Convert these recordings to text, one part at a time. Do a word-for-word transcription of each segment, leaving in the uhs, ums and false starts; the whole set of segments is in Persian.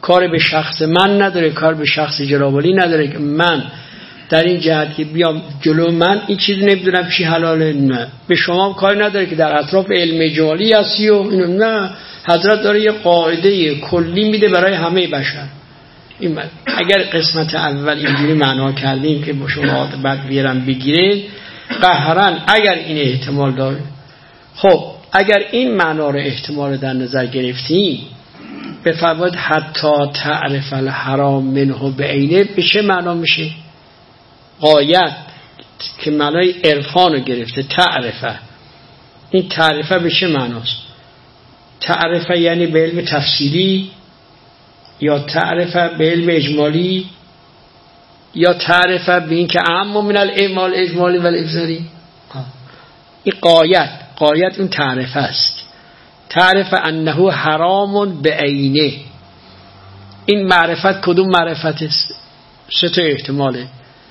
کار به شخص من نداره، کار به شخص جنابعالی نداره که من در این جهت که بیام جلو من این چیز نمیدونم چی حلاله. نه، به شما کاری نداره که در اطراف علم اجمالی هستی و اینو. نه، حضرت داره یه قاعده کلی میده برای همه بشر. این من. اگر قسمت اول اینجوری معنا کردیم که با شما بعد بیارم بگیرید قهرن اگر این احتمال داره، خب اگر این معنا رو احتمال در نظر گرفتیم بفرمایید حتی تعرف الحرام منه بعینه به چه معنا میشه؟ غایت که معنای عرفان رو گرفته. تعرفه، این تعرفه به چه معناست؟ تعرفه یعنی به علم تفصیلی یا تعرفه به علم اجمالی یا تعرفه به این که اعم من الاعمال اجمالی و الابصاری. این غایت، غایت اون تعرفه است. تعرفه انه حرام بعینه. این معرفت کدوم معرفت است؟ سه تا احتماله.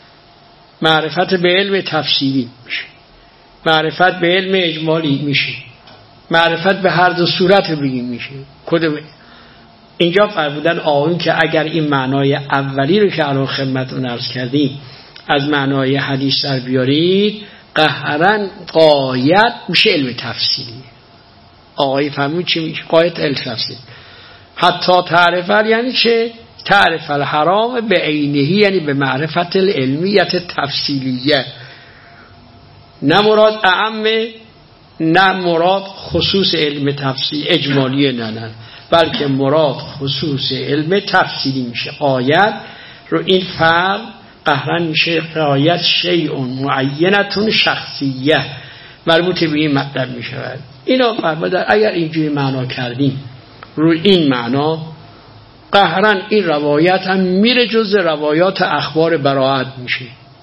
معرفت به علم تفصیلی میشه، معرفت به علم اجمالی میشه، معرفت به هر دو صورت بگیم میشه. کدوم؟ اینجا فرمودن آقایون که اگر این معنای اولی رو که الان خدمتتون عرض کردیم از معنای حدیث در بیارید قهرن غایت میشه علم تفصیلی. آقای فرمود چی میشه؟ غایت علم تفصیلی. حتی تعرف یعنی چه؟ تعرف الحرام به عینهی، یعنی به معرفت العلمیت تفصیلیه. نه مراد اعمه، نه مراد خصوص علم تفصیل اجمالیه، نه نه بلکه مراد خصوص علم تفصیلی میشه. آیت رو این فرق قهرن میشه آیت شیء معینتون شخصیه مربوط به این مطلب میشه. اینا فرمودن اگر اینجوری معنا کردیم رو این معنا قهرن این روایت هم میره جز روایات اخبار براءت میشه.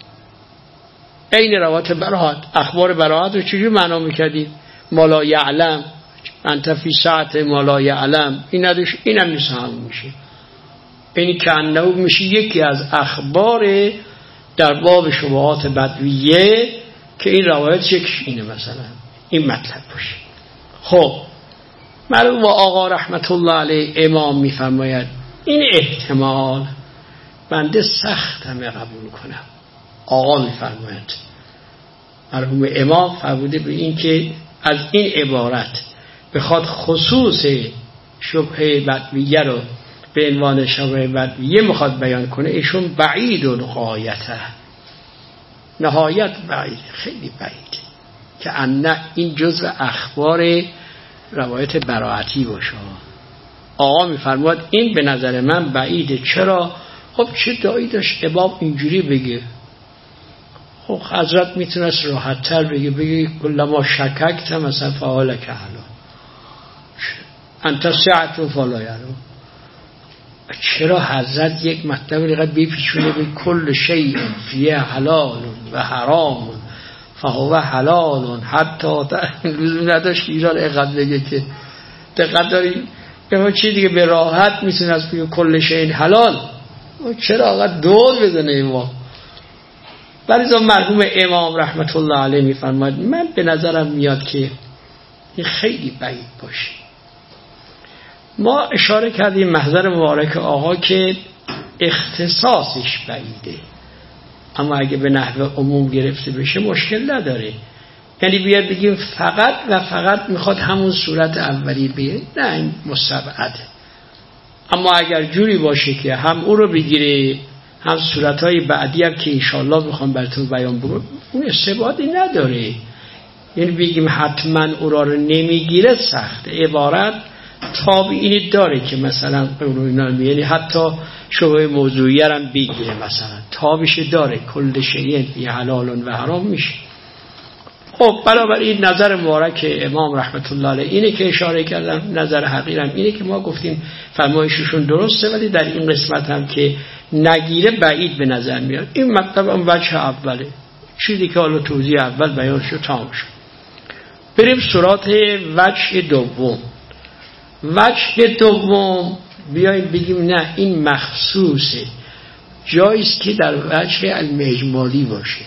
این روایات براءت، اخبار براءت رو چجوری معنا میکردیم؟ ما لا یعلم انت فی ساعت ما لا یعلم، این نداشت، اینم نیست هم میشه. اینی که انه میشه یکی از اخبار در باب شبهات بدویه که این روایت یکیش اینه مثلا این مطلب باشه. خب مرحوم آقا رحمت الله علیه امام میفرماید این احتمال بنده سخت همه قبول کنم. آقا میفرماید مرحوم امام فرموده به این که از این عبارت بخواد خصوص شبهه بدویه رو به عنوان شبهه بدویه میخواد بیان کنه، ایشون بعید الغایته، نهایت بعید، خیلی بعید که انه این جزء اخبار روایت براعتی باشه. آقا میفرماید این به نظر من بعیده. چرا؟ خب چه دایی داشت امام اینجوری بگه؟ خب حضرت میتونست راحت تر بگه، بگه کلما شککت مثلا فعالک حالا انت ساعت فلا یرو. چرا حضرت یک مطلب رو بپیچونه به کل شیء فیه حلال و حرام فهو حلال، حتی لزومی نداشت ایران اقدر بگه که دقت داریم به چی دیگه به راحت میتونه از بگه کل شیء حلال. چرا آقا دور بزنه ما؟ ولی زمان مرحوم امام رحمت الله علیه میفرماید من به نظرم میاد که این خیلی بعید باشه. ما اشاره کردیم محضر مبارک آقا که اختصاصش بعیده، اما اگه به نحو عموم گرفته بشه مشکل نداره. یعنی بیاد بگیم فقط و فقط میخواد همون صورت اولی بیه، نه این مستبعده. اما اگر جوری باشه که هم او رو بگیره هم صورتهای بعدی هم که انشاءالله میخوام براتون بیان بگم اون استبعادی نداره. یعنی بگیم حتما او را رو نمیگیره سخته. عبارت تابعینی داره که مثلا یعنی حتی شبهه موضوعی هم بگیره، مثلا تابش داره کل شیء فی حلال و حرام میشه. خب بنابراین نظر مبارک امام رحمت الله علیه اینه که اشاره کردم، نظر حقیرم اینه که ما گفتیم فرمایششون درسته، ولی در این قسمت هم که نگیره بعید به نظر میاد. این مطلب هم وجه اوله، چیزی که حالا توضیح اول بیان شد تمام شد. بریم سراغ وجه دوم. وجه دوم بیاییم بگیم نه این مخصوصه، جاییست که در وجه علم اجمالی باشه.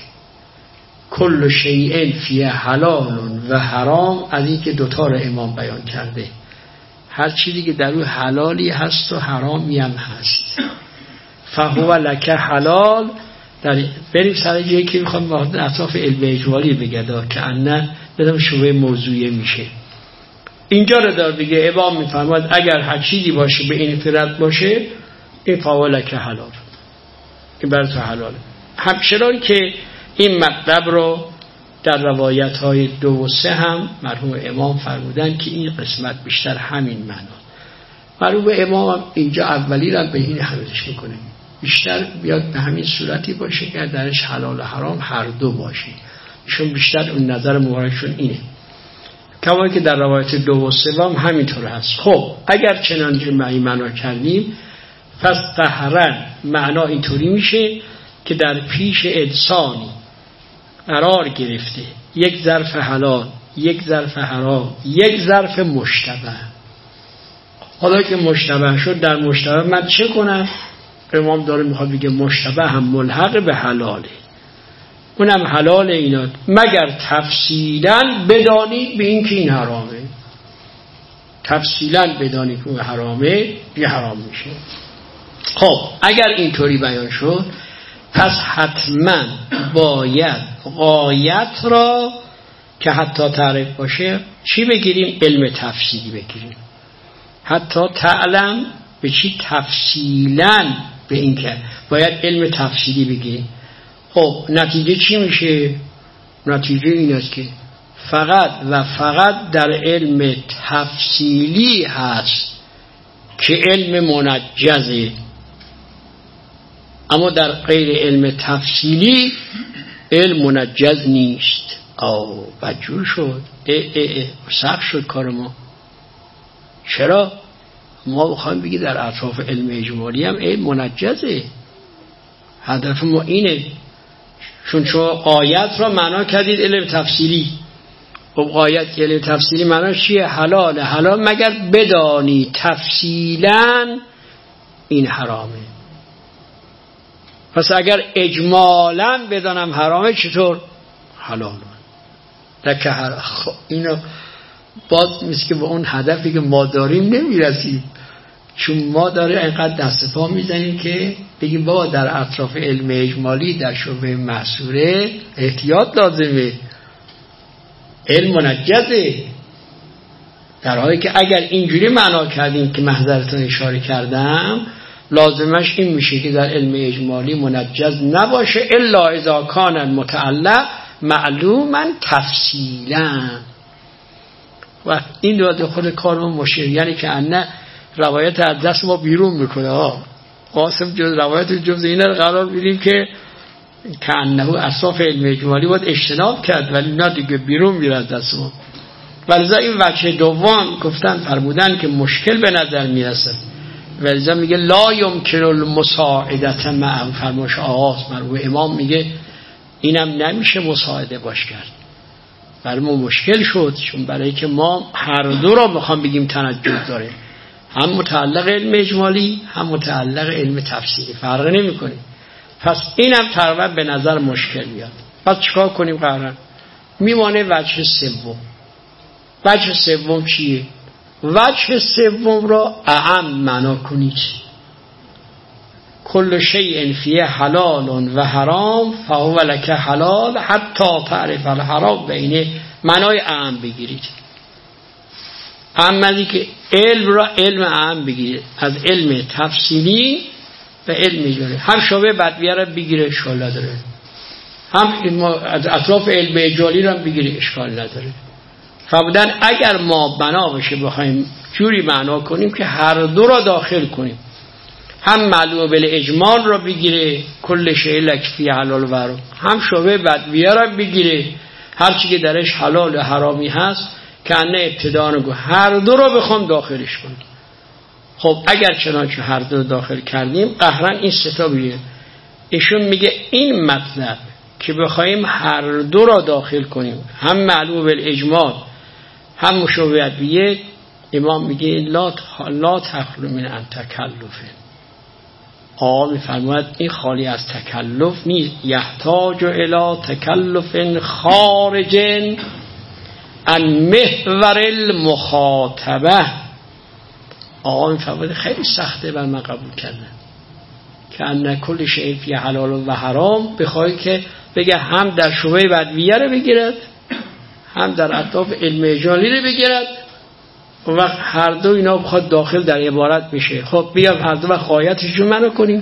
کل شیء فیه حلال و حرام، از این که دوتا رو امام بیان کرده، هر چیزی که در او حلالی هست و حرامی هم هست. فهو لک حلال. در بریم سر جایی که میخوام واحد اطراف علم اجمالی بگدا که انه بدم شبه موضوعی میشه. اینجا رو دار دیگه امام میفرماد اگر هر چیزی باشه به این فرد باشه این فهو لک حلال، این برای تو حلاله. همچنان که این مطلب رو در روایت های دو و سه هم مرحوم امام فرمودن که این قسمت بیشتر همین معنا. مرحوم امام هم اینجا اولی را به این حملش میکنه، بیشتر بیاد به همین صورتی باشه که درش حلال و حرام هر دو باشه. ایشون بیشتر اون نظر مبارکشون اینه، کما که در روایت دو و سه هم همینطور هست. خب اگر چنانچه معی معنا کردیم پس طهرن معنا اینطوری میشه که در پیش انسانی قرار گرفته یک ظرف حلال، یک ظرف حرام، یک ظرف مشتبه. حالا که مشتبه شد، در مشتبه من چه کنم؟ امام داره میخواد بگه مشتبه هم ملحق به حلاله، اونم حلال اینات مگر تفصیلا بدانید به این که این حرامه. تفصیلا بدانید که حرامه، یه حرام میشه. خب اگر اینطوری بیان شد پس حتما باید غایت را که حتی تعریف باشه چی بگیریم؟ علم تفصیلی بگیریم. حتی تعلم به چی؟ تفصیلا به این که باید علم تفصیلی بگیریم. خب نتیجه چی میشه؟ نتیجه این است که فقط و فقط در علم تفصیلی هست که علم منجزه، اما در غیر علم تفصیلی علم منجز نیست. آو بدجور شد، اه اه اه سخت شد کار ما. چرا؟ ما بخوایم بگی در اطراف علم اجمالی هم علم منجزه. هدف ما اینه، چون شما آیت را معنا کردید علم تفصیلی. خب آیت علم تفصیلی معنا چیه؟ حلال. حلال مگر بدانی تفصیلا این حرامه. پس اگر اجمالا بدانم حرامه چطور؟ حلال. لکه حرام. خب اینو باز میشه که به اون هدفی که ما داریم نمیرسیم، چون ما داره اینقدر دست پا میزنیم که بگیم بابا در اطراف علم اجمالی در شبه محصوره احتیاط لازمه، علم منجزه. در حالی که اگر اینجوری معنا کردیم که محضرتون اشاره کردم، لازمش این میشه که در علم اجمالی منجز نباشه الا اذا کان المتعلق معلوما تفصیلا. و این دو خود کارمون مشیر، یعنی که انه روایت از دست ما بیرون میکنه. ها قاسم جز روایت جز اینه رو قرار بیدیم که که انه اصاف علم اجمالی باید اجتناب کرد، ولی نه دیگه بیرون میره از دست ما. ولذا این وجه دوم گفتن فرمودن که مشکل به نظر میرسه، ولذا میگه لا یمکن المساعدت معه. فرمایش آغاز مرحوم امام میگه اینم نمیشه مساعده باش کرد. برای ما مشکل شد، چون برای که ما هر دو را میخوام بگیم تنجز داره، هم متعلق علم اجمالی هم متعلق علم تفصیلی، فرق نمی کنیم. پس اینم تقریبا به نظر مشکل میاد. پس چیکار کنیم؟ قرار میمانه وجه سوم. وجه سوم چیه؟ وجه سوم را اعم معنا کنید. کل شیء فیه حلال و حرام فهو لک حلال حتی تعرف الحرام. بینه معنای اعم بگیرید. اعم که علم را علم اعم بگیرید، از علم تفصیلی و علم اجمالی. هم شبه بدویه را بگیره اشکال نداره، هم از اطراف علم اجمالی را بگیره اشکال نداره. فرمودن اگر ما بنا بشه بخوایم جوری معنا کنیم که هر دو را داخل کنیم، هم معلومه بل اجمال را بگیره کل شیء لک فی حلال و حرام، هم شبه بدویه را بگیره هرچی که درش حلال و حرامی هست که انه ابتدا نگو هر دو را بخوام داخلش کنیم. خب اگر چنانچه هر دو داخل کردیم قهرن این ستا بیه. ایشون میگه این مطلب که بخوایم هر دو را داخل کنیم، هم معلوم بالاجمال هم مشابهت بیه، امام میگه لا لا تخلو من ان تکلف. آقا میفرماید این خالی از تکلف نیست. یحتاج الی تکلف خارج عن محور المخاطبه. آقا میفرماید خیلی سخته بر من قبول کردن که ان کل شیء فی حلال و حرام، بخوای که بگه هم در شبهه بدویه رو بگیرد هم در اطراف علم اجمالی رو بگیرد، اون وقت هر دو اینا بخواد داخل در عبارت بشه. خب بیام هر دو وقت آیتش رو منو کنیم،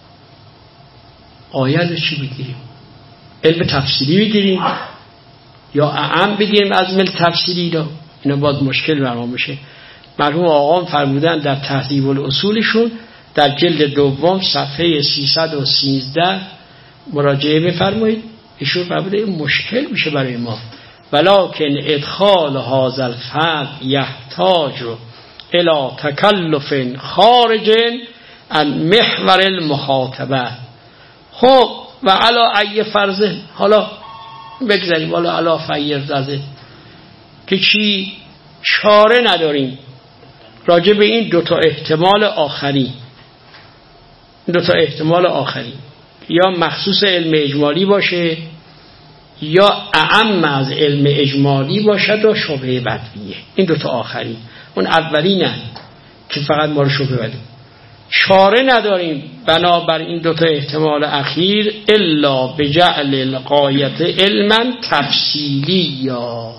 آیت چی بگیریم؟ علم تفسیری بگیریم یا اعم بگیریم از علم تفسیری؟ رو اینا باید مشکل برام میشه. مرحوم آقام فرمودن در تهذیب الاصولشون در جلد دوم صفحه سیصد و سیزده مراجعه بفرمایید، ایشون فرموده این مشکل میشه برای ما، ولکن ادخال هذا الفرد یحتاج الى تکلف خارج عن محور المخاطبه. خب و علا ای فرضه، حالا بگذاریم حالا علا فیر فرضه که چی؟ چاره نداریم راجع به این دوتا احتمال آخری، دوتا احتمال آخری یا مخصوص علم اجمالی باشه یا اعم از علم اجمالی باشد و شبهه بدویه. این دوتا آخری، اون اولی نه که فقط ما رو شبهه بدویه. چاره نداریم بنابر این دوتا احتمال اخیر الا بجعل الغایت علما تفصیلی. یا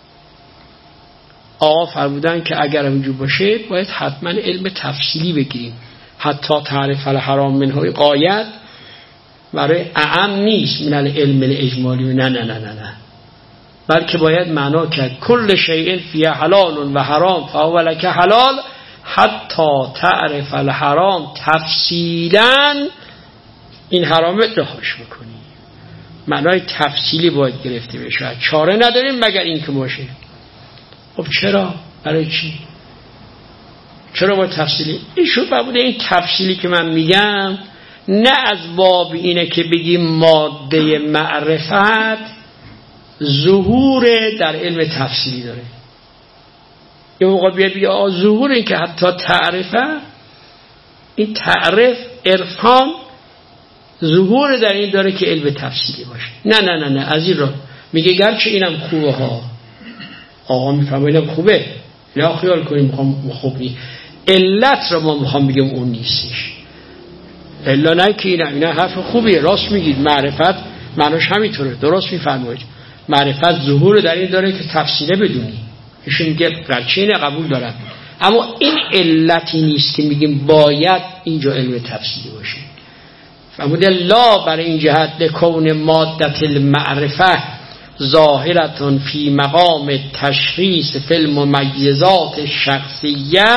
آقا فرمودن که اگر اینجور باشه باید حتما علم تفصیلی بگیریم. حتی تعریف الحرام منه غایت برای اعم نیست من العلم الاجمالی، نه نه نه نه نه، بلکه باید معنا کرد کل شیء فی حلال و حرام فهو لک حلال حتی تعرف الحرام تفصیلا، این حرام رهاش بکنی. معنای تفصیلی باید گرفته بشه. چاره نداریم مگر این که باشه. خب چرا؟ برای چی؟ چرا باید تفصیلی؟ ایشون فرموده این تفصیلی که من میگم نه از باب اینه که بگیم ماده معرفت ظهور در علم تفصیلی داره. یه موقع بیاد بیا ظهور این که حتی تعرفه، این تعرف عرفان ظهور در این داره که علم تفصیلی باشه. نه نه نه نه، از این را میگه گرچه اینم خوبه ها، آقا میفهمه اینم خوبه، نه خیال کنیم میخوام خوب نی، علت را ما میخوام بگم اون نیستش. الا نه که اینم اینم حرف خوبیه، راست میگید، معرفت معناش همینطوره، درست میفرمایید. معرفت ظهور در این داره که تفصیله بدونی. ایشون میگه گرچه اینه قبول دارم، اما این علتی نیست که میگیم باید اینجا علم تفصیلی باشه. فرموده لا برای این جهت لکون مادت المعرفه ظاهرتون فی مقام تشخیص فی الممیزات شخصیه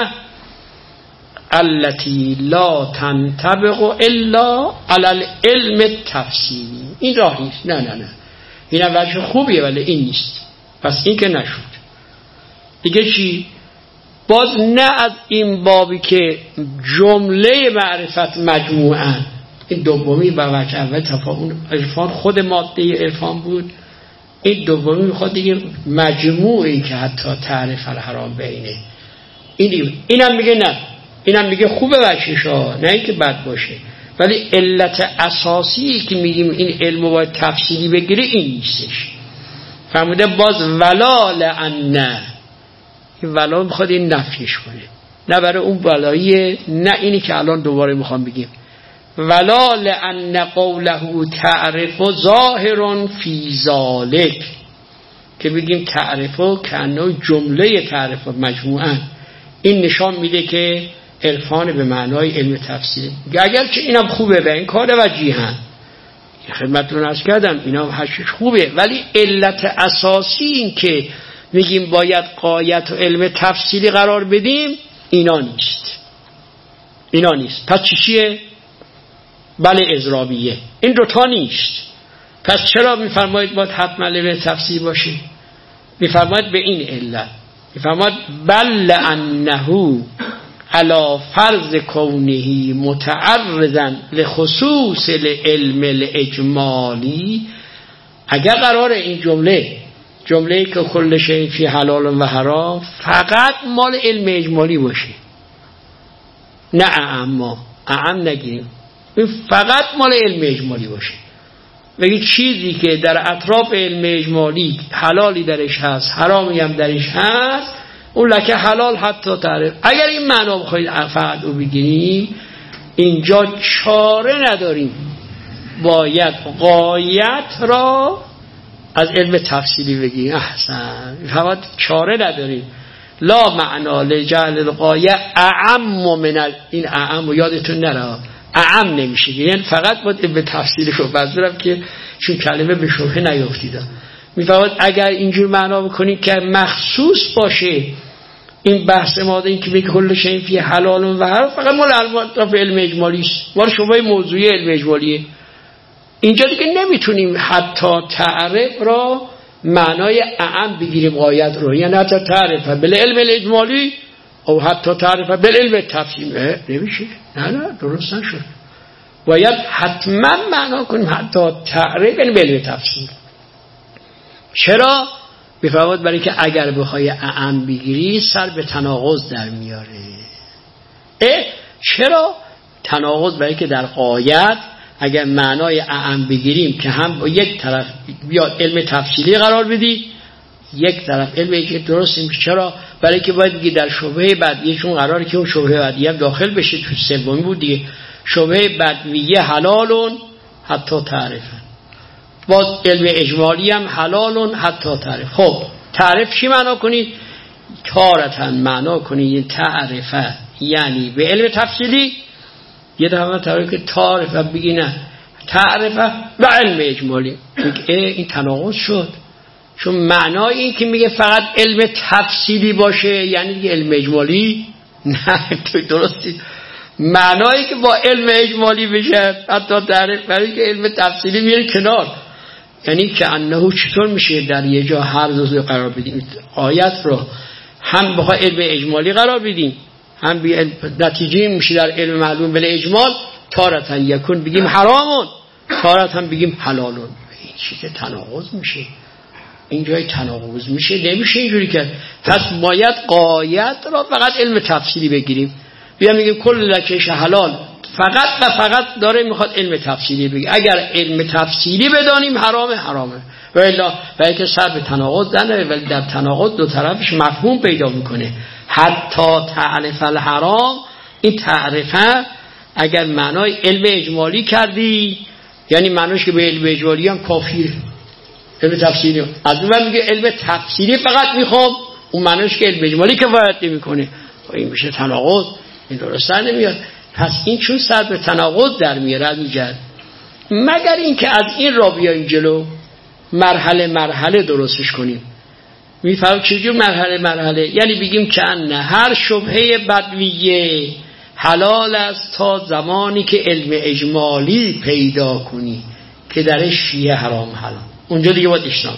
التي لا تنطبق الا على العلم التفصیلی. این راه نیست. نه نه نه، این وجه خوبیه ولی این نیست. پس این که نشد دیگه چی؟ باز نه از این بابی که جمله معرفت مجموعاً، این دومی با وجه اول تفاهم عرفان خود ماده عرفان بود، این دومی میخواد دیگه مجموعی که حتی تعریف الحرام بینه. این اینم میگه نه، اینم میگه خوبه وجهش ها، نه اینکه بد باشه، ولی علت اساسی که میگیم این علم باید تفصیلی بگیره این نیستش. فرموده باز ولا لأن، این ولا میخواد این نفیش کنه، نه برای اون ولاییه، نه اینی که الان دوباره میخوام بگیم. ولا لأن قوله تعرف ظاهر فی ذلک، که بگیم تعرف کنه جمله تعرف مجموعاً، این نشان میده که عرفان به معنای علم تفسیر. اگرچه اینم خوبه به این کار وجیهن، خدمتتون عرض کردم اینا هشش خوبه، ولی علت اساسی این که میگیم باید غایت و علم تفصیلی قرار بدیم اینا نیست، اینا نیست. پس چی چیه؟ بله اضرابیه، این دوتا نیست. پس چرا میفرمایید باید حتما علم تفصیلی باشه؟ میفرمایید به این علت، میفرمایید بل انه علا فرض کونه متعرضا لخصوص العلم الاجمالی، اگر قرار این جمله جمله‌ای که کل شیء فی حلال و حرام فقط مال علم اجمالی باشه، نه اعم اعم نگیریم، این فقط مال علم اجمالی باشه، بگی چیزی که در اطراف علم اجمالی حلالی درش هست حرامی هم درش هست اون لکه حلال حتی تعرف. اگر این معنا بخواید فقط رو بگیریم اینجا چاره نداریم، باید غایت را از علم تفصیلی بگیم. احسن، فقط چاره نداریم. لا معنا لجعل الغایه اعم من این اعم و یادتون نره اعم نمیشه، یعنی فقط باید علم تفصیلی رو بذارم که چون کلمه به شبهه نیفتیدم. میفهمید اگر اینجور معنا بکنید که مخصوص باشه این بحث ماده این که به کل شیء فی حلال و حرام فقط مال اطراف علم اجمالی است، مال شبهه موضوعی علم اجمالیه. اینجا دیگه نمیتونیم حتی تعرف را معنای اعم بگیریم غایت رو، یعنی حتی تعرف بالعلم الاجمالی او حتی تعرف بالعلم تفصیلی نمیشه. نه نه درست نشد. باید حتما معنا کنیم حتی تعرف یعنی بالعلم تفصیلی. چرا؟ بفرمایید برای که اگر بخوای اعم بگیری سر به تناقض در میاره. اه چرا؟ تناقض برای که در غایت اگر معنای اعم بگیریم که هم با یک طرف بیاد علم تفصیلی قرار بدی، یک طرف علم که درست میشه. چرا؟ برای که باید بگی در شبهه بعدیه چون قراره که اون شبهه بعدیه داخل بشه تو سومی بود دیگه. شبهه بعدیه حلالون حتی تعرفن، باز علم اجمالی هم حلالون حتی تعرف. خب تعرف چی معنا کنید؟ تارتن معنا کنید تعرفه یعنی به علم تفصیلی، یه دفعه تعریف که تعرفه بگی نه تعرفه به علم اجمالی، این تناقض شد. چون معنای این که میگه فقط علم تفصیلی باشه یعنی دیگه علم اجمالی نه، تو درستی. معنایی که با علم اجمالی بشه حتی تعریف برای که علم تفصیلی میره کنار، یعنی که انه چطور میشه در یه جا هر دو قرار بدیم آیت رو هم بخواه علم اجمالی قرار بدیم هم بی نتیجه میشه در علم معلوم بل اجمال تارتن یکون بگیم حرامون تارتن بگیم حلالون. این چیز تناقض میشه، اینجای تناقض میشه، نمیشه اینجوری کرد. پس باید غایت را فقط علم تفصیلی بگیریم. بیا میگیم کل لکش حلال فقط و فقط داره میخواد علم تفصیلی بگی. اگر علم تفصیلی بدانیم حرامه حرامه و الا برای که سر به تناقض دنه، ولی در تناقض دو طرفش مفهوم پیدا میکنه. حتی تعرف الحرام، این تعرفه اگر معنای علم اجمالی کردی یعنی معنیش که به علم اجمالی هم کافیه. علم تفصیلی از اون میگه علم تفصیلی فقط میخوام، اون معنیش که علم اجمالی کفایت نمیکنه. این میشه تناقض، این درست نمیاد. پس این چون سر به تناقض در میاره از اینجا، مگر اینکه از این را بیاییم جلو مرحله مرحله درستش کنیم. میفهمید چجور مرحله مرحله؟ یعنی بگیم که ان هر شبهه بدویه حلال است تا زمانی که علم اجمالی پیدا کنی که درش شیعه حرام حلال، اونجا دیگه باید اشتام.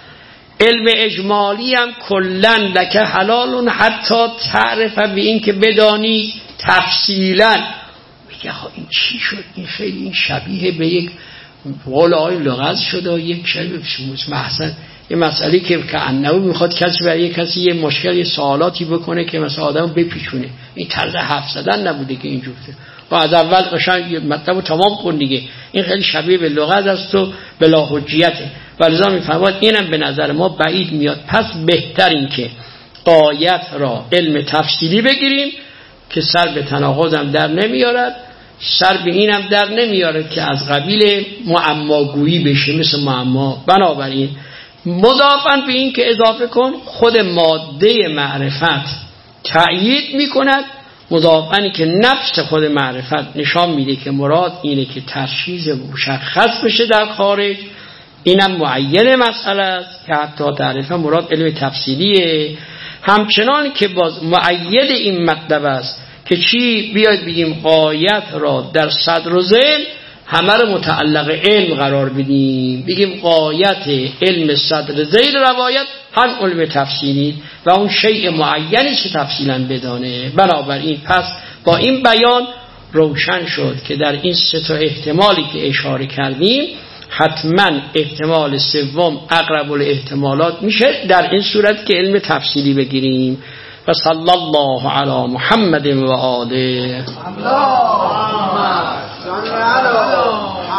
علم اجمالی هم کلن لکه حلالون حتی تعرف به این که بدانی تفصیلا. میگه ها این چی شد؟ این خیلی این شبیه به یک قول آی لغز شده و یک شبیه محسن یه مسئله که که انهو میخواد کسی برای کسی یه مشکل یه سوالاتی بکنه که مثلا آدم بپیچونه. این طرز حرف زدن نبوده که این جفته و از اول قشنگ مطلب رو تمام کن دیگه. این خیلی شبیه به لغز است و بلا حجیته و لذا میفهمد اینم به نظر ما بعید میاد. پس بهتر این که آیت را علم تفصیلی بگیریم که سر به تناقضم در نمیارد، سر به اینم در نمیارد که از قبیل معماگویی بشه مثل معما. بنابراین مضافاً به این که اضافه کن خود ماده معرفت تأیید میکند، مضافاً که نفس خود معرفت نشان میده که مراد اینه که تشخیص مشخص بشه در خارج. اینم معین مسئله است که حتی تعریف مراد علم تفصیلیه. همچنان که باز معید این مطلب است که چی بیاید بگیم غایت را در صدر و ذیل همه رو متعلق علم قرار بدیم، بگیم غایت علم صدر ذیل روایت هم علم تفصیلی و اون شیء معینی که تفصیلا بدانه. بنابراین پس با این بیان روشن شد که در این سه تا احتمالی که اشاره کردیم حتما احتمال سوم اقرب الاحتمالات میشه در این صورت که علم تفصیلی بگیریم. و صلی الله علی محمد و آله.